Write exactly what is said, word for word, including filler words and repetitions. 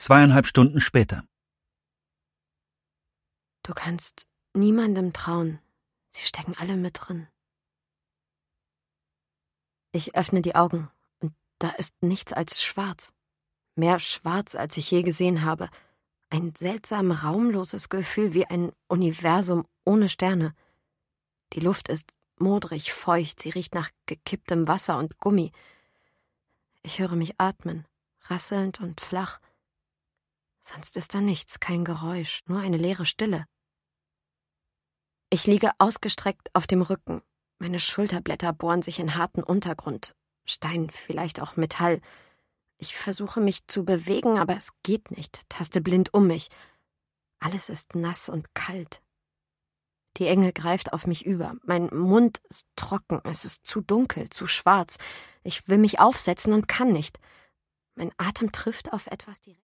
Zweieinhalb Stunden später. Du kannst niemandem trauen. Sie stecken alle mit drin. Ich öffne die Augen und da ist nichts als schwarz. Mehr schwarz, als ich je gesehen habe. Ein seltsam raumloses Gefühl wie ein Universum ohne Sterne. Die Luft ist modrig, feucht, sie riecht nach gekipptem Wasser und Gummi. Ich höre mich atmen, rasselnd und flach. Sonst ist da nichts, kein Geräusch, nur eine leere Stille. Ich liege ausgestreckt auf dem Rücken. Meine Schulterblätter bohren sich in harten Untergrund. Stein, vielleicht auch Metall. Ich versuche mich zu bewegen, aber es geht nicht, taste blind um mich. Alles ist nass und kalt. Die Enge greift auf mich über. Mein Mund ist trocken, es ist zu dunkel, zu schwarz. Ich will mich aufsetzen und kann nicht. Mein Atem trifft auf etwas direkt.